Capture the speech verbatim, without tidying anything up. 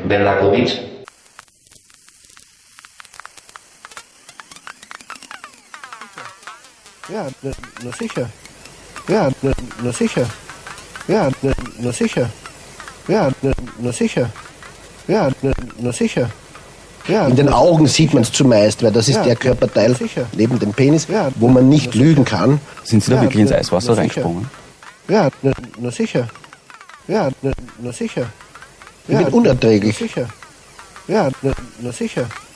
Belakovic. Ja, na, na sicher. Ja, na, na sicher. Ja, na, na sicher. Ja, na, na sicher. Ja, na, na sicher. Ja, in den Augen sieht man es zumeist, weil das ist ja, der Körperteil sicher. neben dem Penis, Ja, wo man nicht sicher. lügen kann. Sind Sie da Ja, wirklich ins na, Eiswasser na, reingesprungen? Ja, na, na sicher. Ja, na, na sicher. Ich bin unerträglich. Na sicher. Ja, na, na sicher.